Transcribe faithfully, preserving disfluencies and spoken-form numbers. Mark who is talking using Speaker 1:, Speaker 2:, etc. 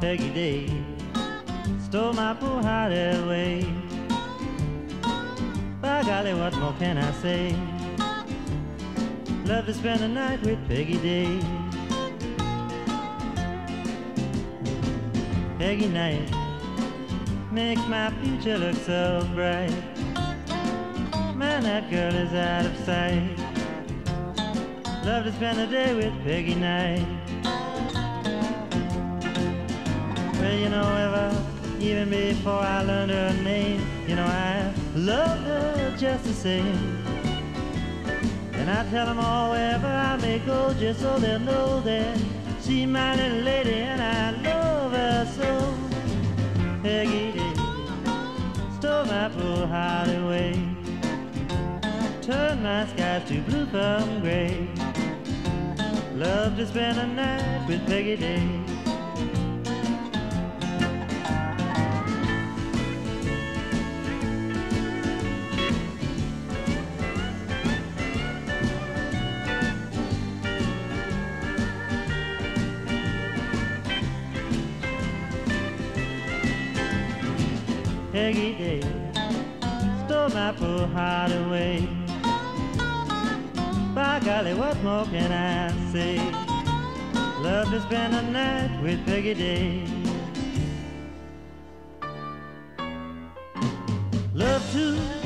Speaker 1: Peggy Day stole my poor heart away. By golly, what more can I say? Love to spend the night with Peggy Day. Peggy night makes my future look so bright. Man, that girl is out of sight. Love to spend the day with Peggy night. Well, you know, ever, even before I learned her name, you know, I loved her just the same. And I tell them all wherever I may go, just so they'll know that she's my little lady and I love her so. Peggy Day stole my poor heart away, turned my skies to blue from gray. Love to spend a night with Peggy Day. Peggy Day stole my poor heart away. By golly, what more can I say? Love to spend a night with Peggy Day. Love to